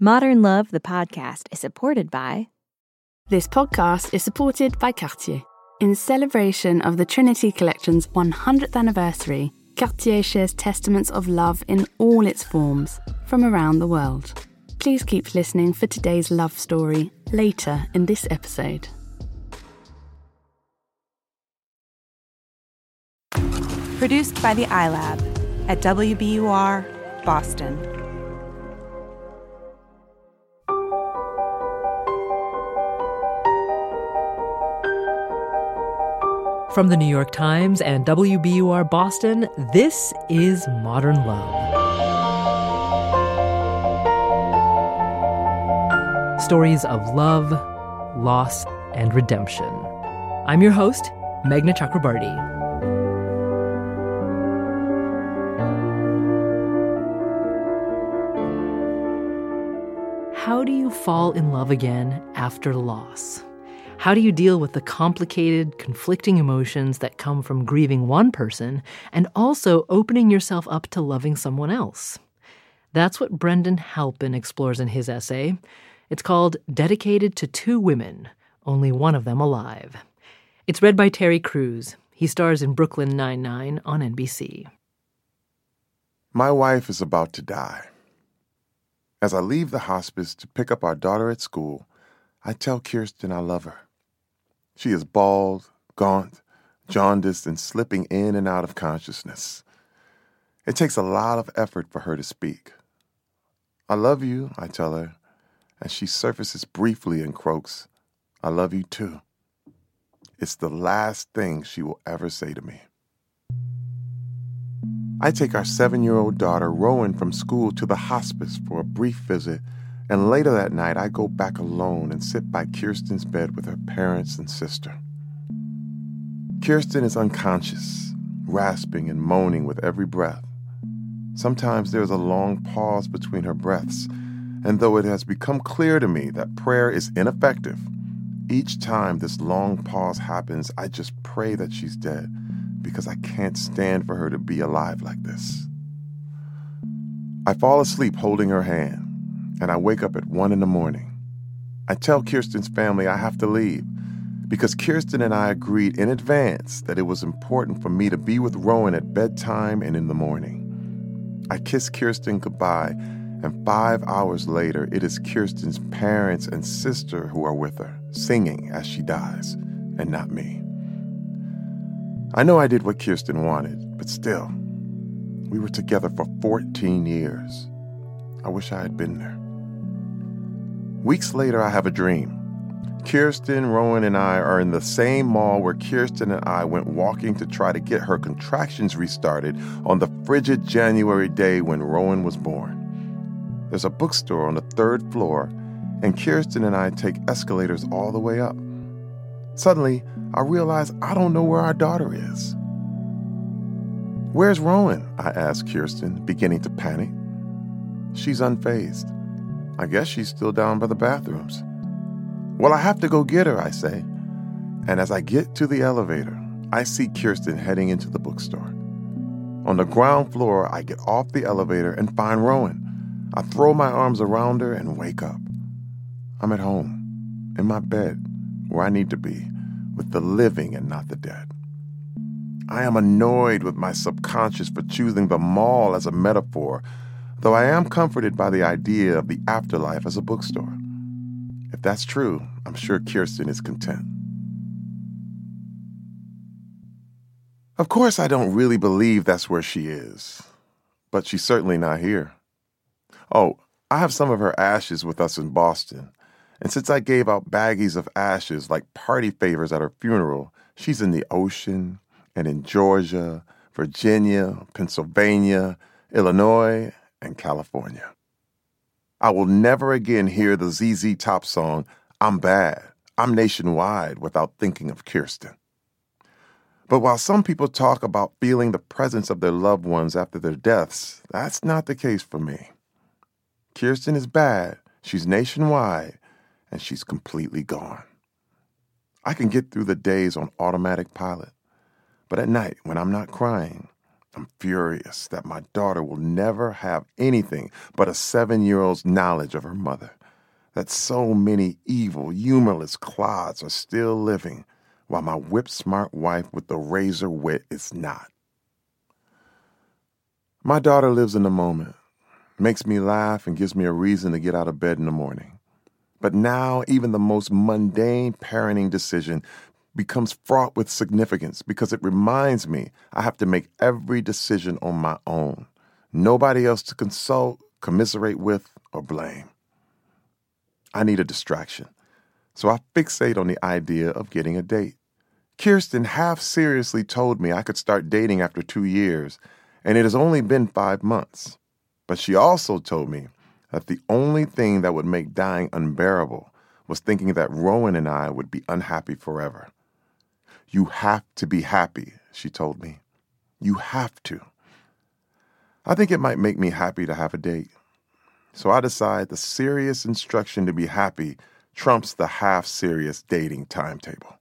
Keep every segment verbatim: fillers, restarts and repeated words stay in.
Modern Love, the podcast, is supported by... This podcast is supported by Cartier. In celebration of the Trinity Collection's one hundredth anniversary, Cartier shares testaments of love in all its forms from around the world. Please keep listening for today's love story later in this episode. Produced by the iLab at W B U R, Boston. From the New York Times and W B U R Boston, this is Modern Love. Stories of love, loss, and redemption. I'm your host, Meghna Chakrabarty. How do you fall in love again after loss? How do you deal with the complicated, conflicting emotions that come from grieving one person and also opening yourself up to loving someone else? That's what Brendan Halpin explores in his essay. It's called Dedicated to Two Women, Only One of Them Alive. It's read by Terry Crews. He stars in Brooklyn Nine-Nine on N B C. My wife is about to die. As I leave the hospice to pick up our daughter at school, I tell Kirsten I love her. She is bald, gaunt, jaundiced, and slipping in and out of consciousness. It takes a lot of effort for her to speak. I love you, I tell her, and she surfaces briefly and croaks, I love you too. It's the last thing she will ever say to me. I take our seven-year-old daughter, Rowan, from school to the hospice for a brief visit, and later that night I go back alone and sit by Kirsten's bed with her parents and sister. Kirsten is unconscious, rasping and moaning with every breath. Sometimes there is a long pause between her breaths, and though it has become clear to me that prayer is ineffective, each time this long pause happens, I just pray that she's dead, because I can't stand for her to be alive like this. I fall asleep holding her hand, and I wake up at one in the morning. I tell Kirsten's family I have to leave, because Kirsten and I agreed in advance that it was important for me to be with Rowan at bedtime and in the morning. I kiss Kirsten goodbye, and five hours later, it is Kirsten's parents and sister who are with her, singing as she dies, and not me. I know I did what Kirsten wanted, but still, we were together for fourteen years. I wish I had been there. Weeks later, I have a dream. Kirsten, Rowan, and I are in the same mall where Kirsten and I went walking to try to get her contractions restarted on the frigid January day when Rowan was born. There's a bookstore on the third floor, and Kirsten and I take escalators all the way up. Suddenly, I realize I don't know where our daughter is. Where's Rowan? I ask Kirsten, beginning to panic. She's unfazed. I guess she's still down by the bathrooms. Well, I have to go get her, I say. And as I get to the elevator, I see Kirsten heading into the bookstore. On the ground floor, I get off the elevator and find Rowan. I throw my arms around her and wake up. I'm at home, in my bed, where I need to be, with the living and not the dead. I am annoyed with my subconscious for choosing the mall as a metaphor, though I am comforted by the idea of the afterlife as a bookstore. If that's true, I'm sure Kirsten is content. Of course, I don't really believe that's where she is, but she's certainly not here. Oh, I have some of her ashes with us in Boston, and since I gave out baggies of ashes like party favors at her funeral, she's in the ocean and in Georgia, Virginia, Pennsylvania, Illinois, and California. I will never again hear the Z Z Top song, I'm Bad, I'm Nationwide, without thinking of Kirsten. But while some people talk about feeling the presence of their loved ones after their deaths, that's not the case for me. Kirsten is bad, she's nationwide, and she's completely gone. I can get through the days on automatic pilot, but at night, when I'm not crying, I'm furious that my daughter will never have anything but a seven-year-old's knowledge of her mother, that so many evil, humorless clods are still living while my whip-smart wife with the razor wit is not. My daughter lives in the moment, makes me laugh and gives me a reason to get out of bed in the morning. But now even the most mundane parenting decision becomes fraught with significance because it reminds me I have to make every decision on my own. Nobody else to consult, commiserate with, or blame. I need a distraction, so I fixate on the idea of getting a date. Kirsten half seriously told me I could start dating after two years, and it has only been five months. But she also told me that the only thing that would make dying unbearable was thinking that Rowan and I would be unhappy forever. You have to be happy, she told me. You have to. I think it might make me happy to have a date. So I decide the serious instruction to be happy trumps the half-serious dating timetable.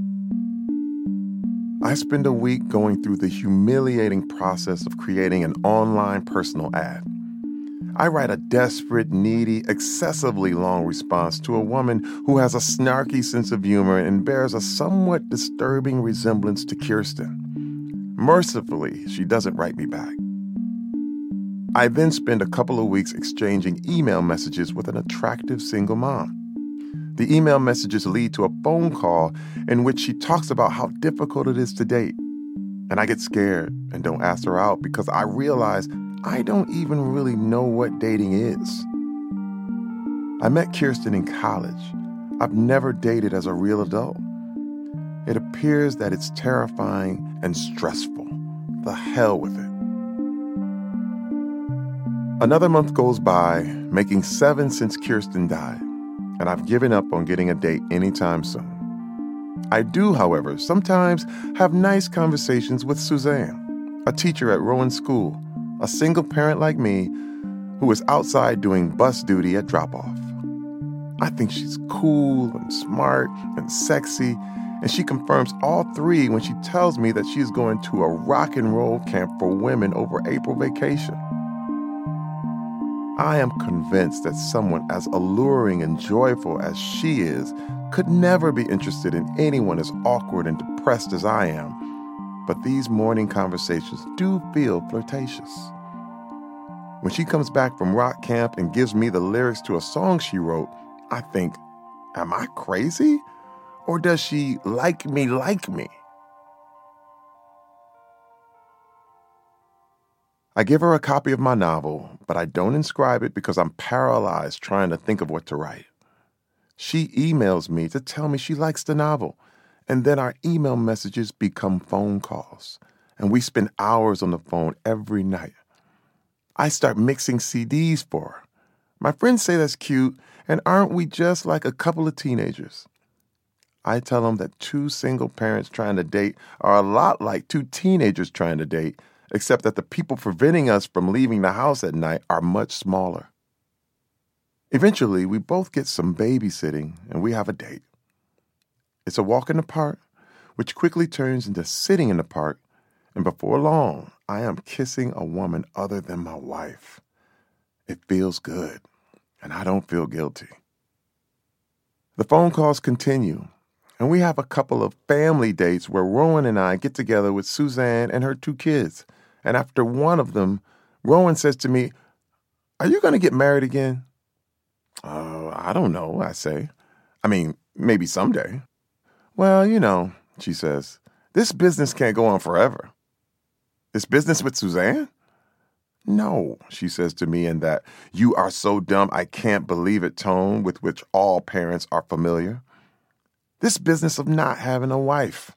I spend a week going through the humiliating process of creating an online personal ad. I write a desperate, needy, excessively long response to a woman who has a snarky sense of humor and bears a somewhat disturbing resemblance to Kirsten. Mercifully, she doesn't write me back. I then spend a couple of weeks exchanging email messages with an attractive single mom. The email messages lead to a phone call in which she talks about how difficult it is to date. And I get scared and don't ask her out because I realize I don't even really know what dating is. I met Kirsten in college. I've never dated as a real adult. It appears that it's terrifying and stressful. The hell with it. Another month goes by, making seven since Kirsten died, and I've given up on getting a date anytime soon. I do, however, sometimes have nice conversations with Suzanne, a teacher at Rowan School, a single parent like me who is outside doing bus duty at drop-off. I think she's cool and smart and sexy, and she confirms all three when she tells me that she is going to a rock and roll camp for women over April vacation. I am convinced that someone as alluring and joyful as she is could never be interested in anyone as awkward and depressed as I am, but these morning conversations do feel flirtatious. When she comes back from rock camp and gives me the lyrics to a song she wrote, I think, am I crazy? Or does she like me like me? I give her a copy of my novel, but I don't inscribe it because I'm paralyzed trying to think of what to write. She emails me to tell me she likes the novel, and then our email messages become phone calls, and we spend hours on the phone every night. I start mixing C Ds for her. My friends say that's cute, and aren't we just like a couple of teenagers? I tell them that two single parents trying to date are a lot like two teenagers trying to date, except that the people preventing us from leaving the house at night are much smaller. Eventually, we both get some babysitting, and we have a date. It's a walk in the park, which quickly turns into sitting in the park, and before long, I am kissing a woman other than my wife. It feels good, and I don't feel guilty. The phone calls continue, and we have a couple of family dates where Rowan and I get together with Suzanne and her two kids. And after one of them, Rowan says to me, "Are you going to get married again?" Uh, I don't know, I say. I mean, maybe someday. Well, you know, she says, this business can't go on forever. This business with Suzanne? No, she says to me in that "you are so dumb I can't believe it" tone with which all parents are familiar. This business of not having a wife.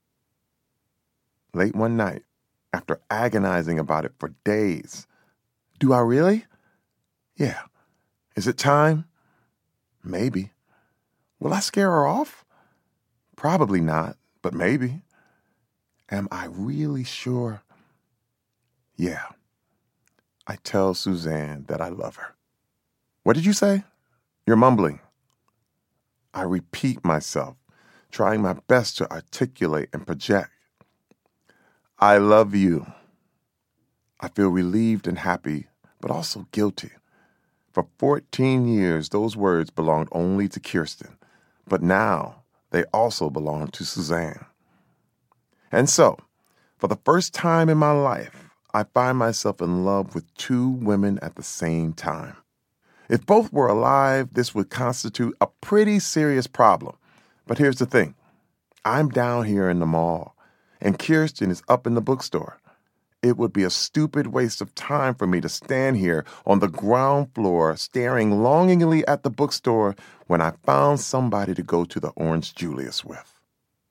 Late one night, after agonizing about it for days, do I really? Yeah. Is it time? Maybe. Will I scare her off? Probably not, but maybe. Am I really sure? Yeah. I tell Suzanne that I love her. What did you say? You're mumbling. I repeat myself, trying my best to articulate and project. I love you. I feel relieved and happy, but also guilty. For fourteen years, those words belonged only to Kirsten, but now they also belong to Suzanne. And so, for the first time in my life, I find myself in love with two women at the same time. If both were alive, this would constitute a pretty serious problem. But here's the thing. I'm down here in the mall, and Kirsten is up in the bookstore. It would be a stupid waste of time for me to stand here on the ground floor staring longingly at the bookstore when I found somebody to go to the Orange Julius with.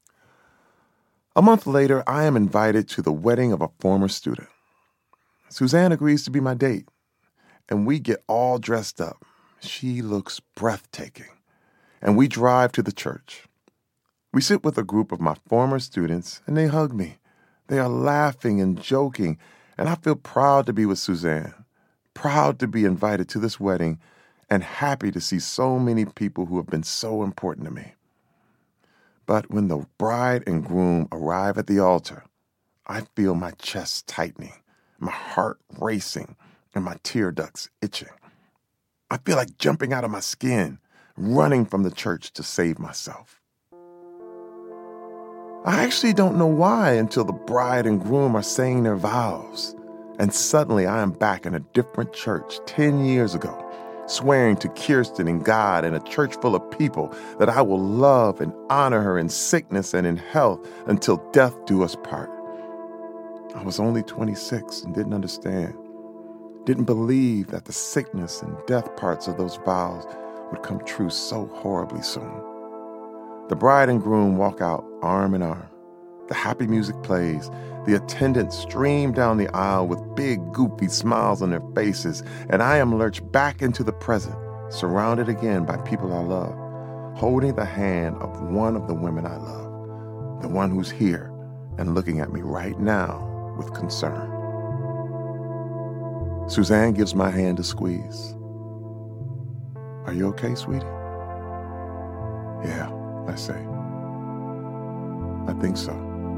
A month later, I am invited to the wedding of a former student. Suzanne agrees to be my date, and we get all dressed up. She looks breathtaking, and we drive to the church. We sit with a group of my former students, and they hug me. They are laughing and joking, and I feel proud to be with Suzanne, proud to be invited to this wedding, and happy to see so many people who have been so important to me. But when the bride and groom arrive at the altar, I feel my chest tightening, my heart racing, and my tear ducts itching. I feel like jumping out of my skin, running from the church to save myself. I actually don't know why until the bride and groom are saying their vows. And suddenly I am back in a different church ten years ago, swearing to Kirsten and God and a church full of people that I will love and honor her in sickness and in health until death do us part. I was only twenty-six and didn't understand. Didn't believe that the sickness and death parts of those vows would come true so horribly soon. The bride and groom walk out arm in arm. The happy music plays. The attendants stream down the aisle with big, goofy smiles on their faces, and I am lurched back into the present, surrounded again by people I love, holding the hand of one of the women I love, the one who's here and looking at me right now with concern. Suzanne gives my hand a squeeze. Are you okay, sweetie? Yeah, I say. I think so.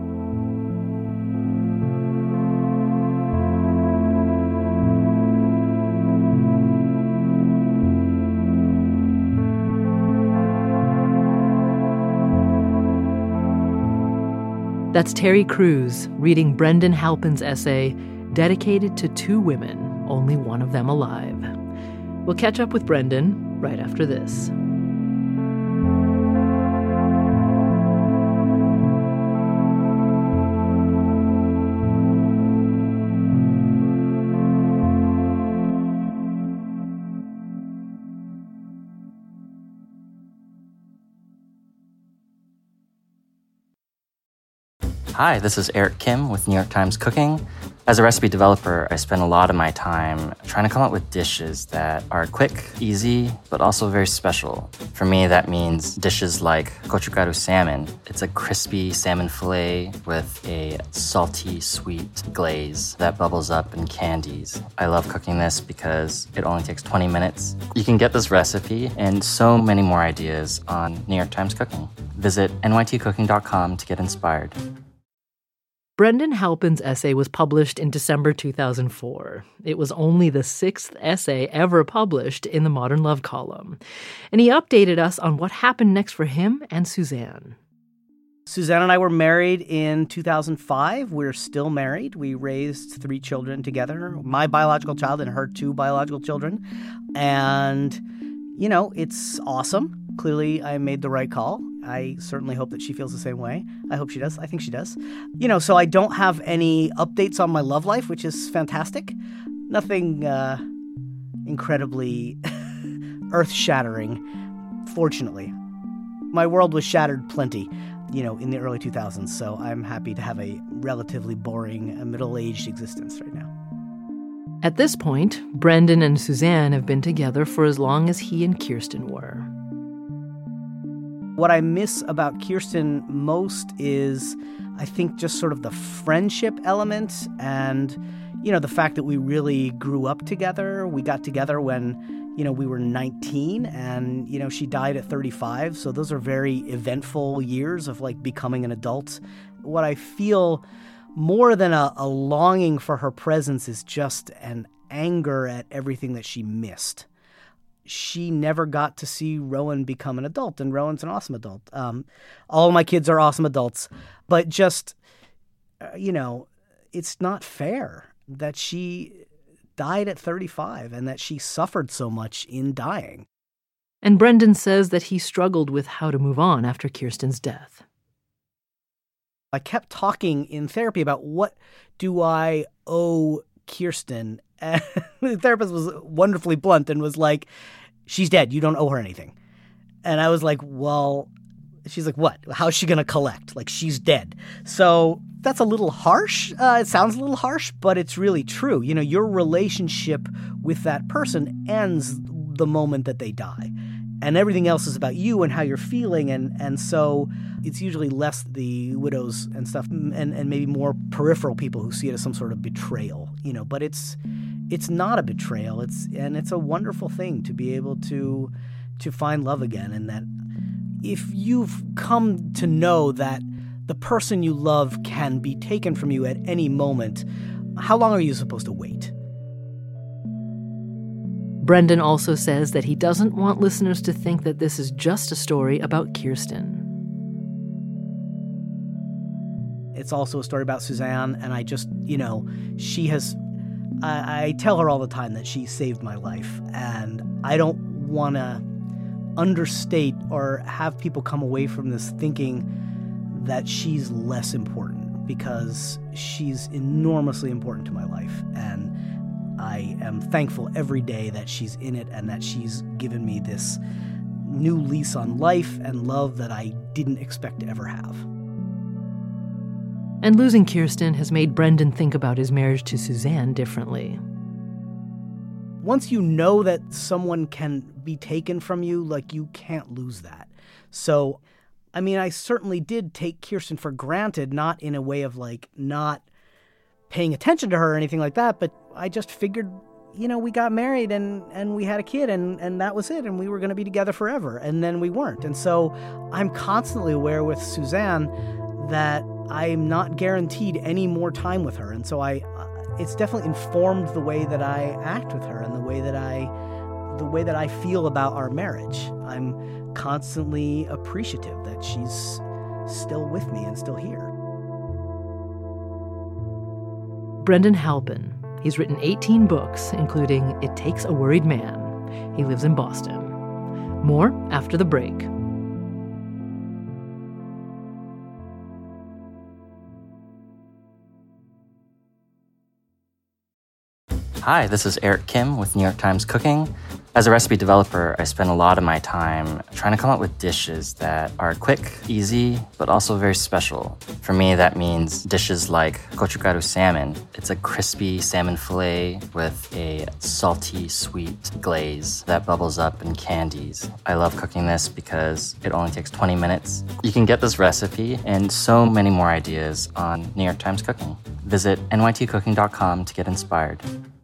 That's Terry Crews reading Brendan Halpin's essay, dedicated to two women, only one of them alive. We'll catch up with Brendan right after this. Hi, this is Eric Kim with New York Times Cooking. As a recipe developer, I spend a lot of my time trying to come up with dishes that are quick, easy, but also very special. For me, that means dishes like gochugaru salmon. It's a crispy salmon fillet with a salty, sweet glaze that bubbles up and candies. I love cooking this because it only takes twenty minutes. You can get this recipe and so many more ideas on New York Times Cooking. Visit N Y T cooking dot com to get inspired. Brendan Halpin's essay was published in December two thousand four. It was only the sixth essay ever published in the Modern Love column. And he updated us on what happened next for him and Suzanne. Suzanne and I were married in two thousand five. We're still married. We raised three children together, my biological child and her two biological children. And, you know, it's awesome. Clearly, I made the right call. I certainly hope that she feels the same way. I hope she does. I think she does. You know, so I don't have any updates on my love life, which is fantastic. Nothing uh, incredibly earth-shattering, fortunately. My world was shattered plenty, you know, in the early two thousands, so I'm happy to have a relatively boring, uh, middle-aged existence right now. At this point, Brendan and Suzanne have been together for as long as he and Kirsten were. What I miss about Kirsten most is, I think, just sort of the friendship element and, you know, the fact that we really grew up together. We got together when, you know, we were nineteen and, you know, she died at thirty-five. So those are very eventful years of, like, becoming an adult. What I feel more than a, a longing for her presence is just an anger at everything that she missed. She never got to see Rowan become an adult, and Rowan's an awesome adult. Um, all of my kids are awesome adults, but just, uh, you know, it's not fair that she died at thirty-five and that she suffered so much in dying. And Brendan says that he struggled with how to move on after Kirsten's death. I kept talking in therapy about what do I owe Kirsten, and the therapist was wonderfully blunt and was like, she's dead. You don't owe her anything. And I was like, well, she's like, what? How's she going to collect? Like, she's dead. So that's a little harsh. Uh, it sounds a little harsh, but it's really true. You know, your relationship with that person ends the moment that they die. And everything else is about you and how you're feeling. And, and so it's usually less the widows and stuff and, and maybe more peripheral people who see it as some sort of betrayal, you know, but it's it's not a betrayal. It's and it's a wonderful thing to be able to to find love again. And that if you've come to know that the person you love can be taken from you at any moment, how long are you supposed to wait? Brendan also says that he doesn't want listeners to think that this is just a story about Kirsten. It's also a story about Suzanne, and I just, you know, she has, I, I tell her all the time that she saved my life, and I don't want to understate or have people come away from this thinking that she's less important, because she's enormously important to my life, and I am thankful every day that she's in it and that she's given me this new lease on life and love that I didn't expect to ever have. And losing Kirsten has made Brendan think about his marriage to Suzanne differently. Once you know that someone can be taken from you, like, you can't lose that. So, I mean, I certainly did take Kirsten for granted, not in a way of, like, not paying attention to her or anything like that, but I just figured, you know, we got married and, and we had a kid and, and that was it, and we were going to be together forever, and then we weren't. And so I'm constantly aware with Suzanne that I'm not guaranteed any more time with her, and so I, it's definitely informed the way that I act with her and the way that I, the way that I feel about our marriage. I'm constantly appreciative that she's still with me and still here. Brendan Halpin. He's written eighteen books, including It Takes a Worried Man. He lives in Boston. More after the break. Hi, this is Eric Kim with New York Times Cooking. As a recipe developer, I spend a lot of my time trying to come up with dishes that are quick, easy, but also very special. For me, that means dishes like gochugaru salmon. It's a crispy salmon fillet with a salty, sweet glaze that bubbles up and candies. I love cooking this because it only takes twenty minutes. You can get this recipe and so many more ideas on New York Times Cooking. Visit N Y T cooking dot com to get inspired.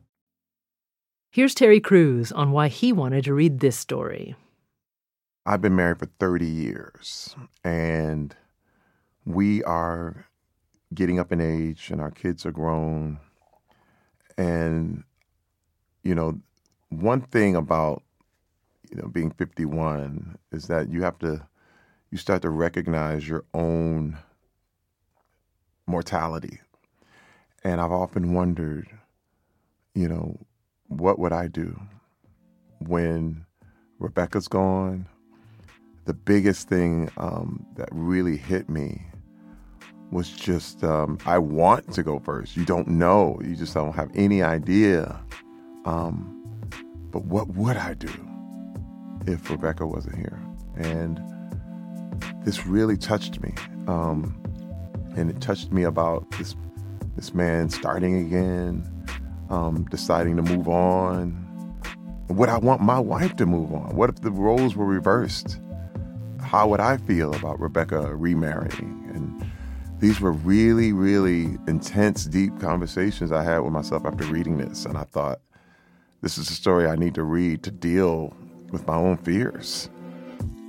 Here's Terry Crews on why he wanted to read this story. I've been married for thirty years, and we are getting up in age, and our kids are grown. And, you know, one thing about, you know, being fifty-one is that you have to, you start to recognize your own mortality. And I've often wondered, you know, what would I do when Rebecca's gone? The biggest thing um, that really hit me was just, um, I want to go first. You don't know. You just don't have any idea. Um, but what would I do if Rebecca wasn't here? And this really touched me. Um, and it touched me about this, this man starting again, Um, deciding to move on. Would I want my wife to move on? What if the roles were reversed? How would I feel about Rebecca remarrying? And these were really, really intense, deep conversations I had with myself after reading this. And I thought, this is a story I need to read to deal with my own fears.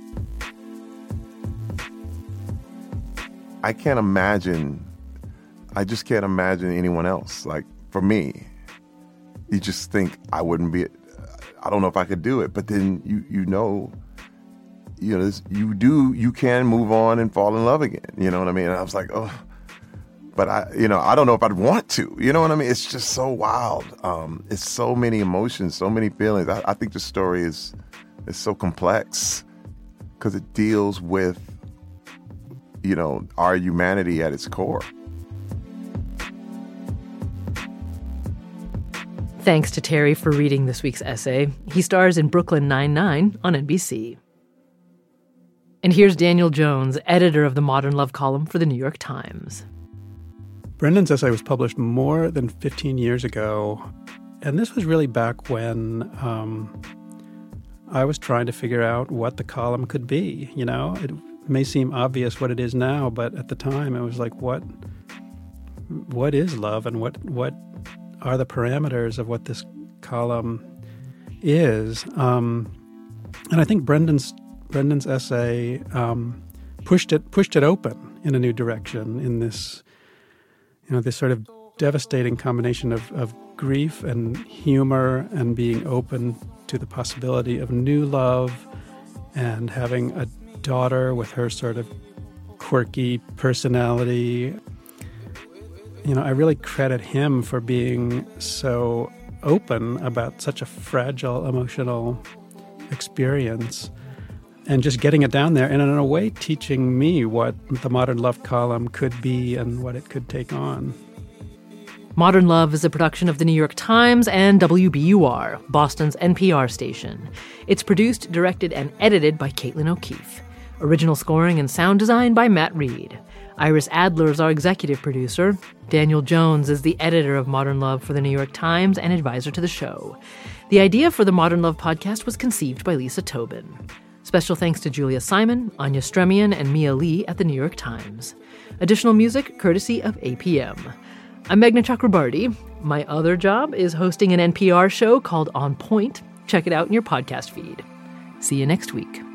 I can't imagine I just can't imagine anyone else. Like, for me, you just think I wouldn't be, I don't know if I could do it. But then you you know, you know, this, you do, you can move on and fall in love again. You know what I mean? And I was like, oh, but I, you know, I don't know if I'd want to. You know what I mean? It's just so wild. Um, it's so many emotions, so many feelings. I, I think the story is is so complex because it deals with, you know, our humanity at its core. Thanks to Terry for reading this week's essay. He stars in Brooklyn Nine-Nine on N B C. And here's Daniel Jones, editor of the Modern Love column for the New York Times. Brendan's essay was published more than fifteen years ago, and this was really back when um, I was trying to figure out what the column could be. You know, it may seem obvious what it is now, but at the time it was like, what, what is love, and what, what are the parameters of what this column is? Um, and I think Brendan's Brendan's essay um, pushed it pushed it open in a new direction in this. You know, this sort of devastating combination of, of grief and humor and being open to the possibility of new love and having a daughter with her sort of quirky personality. You know, I really credit him for being so open about such a fragile emotional experience and just getting it down there and in a way teaching me what the Modern Love column could be and what it could take on. Modern Love is a production of the New York Times and W B U R, Boston's N P R station. It's produced, directed, and edited by Caitlin O'Keefe. Original scoring and sound design by Matt Reed. Iris Adler is our executive producer. Daniel Jones is the editor of Modern Love for the New York Times and advisor to the show. The idea for the Modern Love podcast was conceived by Lisa Tobin. Special thanks to Julia Simon, Anya Stremian, and Mia Lee at the New York Times. Additional music courtesy of A P M. I'm Meghna Chakrabarti. My other job is hosting an N P R show called On Point. Check it out in your podcast feed. See you next week.